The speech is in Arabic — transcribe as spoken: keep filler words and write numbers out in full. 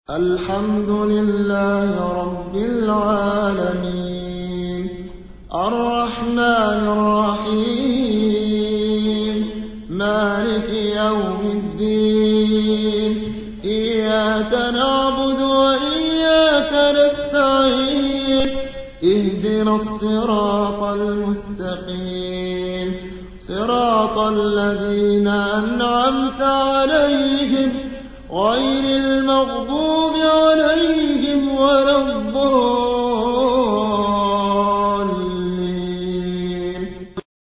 الحمد لله رب العالمين الرحمن الرحيم مالك يوم الدين إياك نعبد وإياك نستعين اهدنا الصراط المستقيم صراط الذين أنعمت عليهم غير المغضوب عليهم ولا الضالين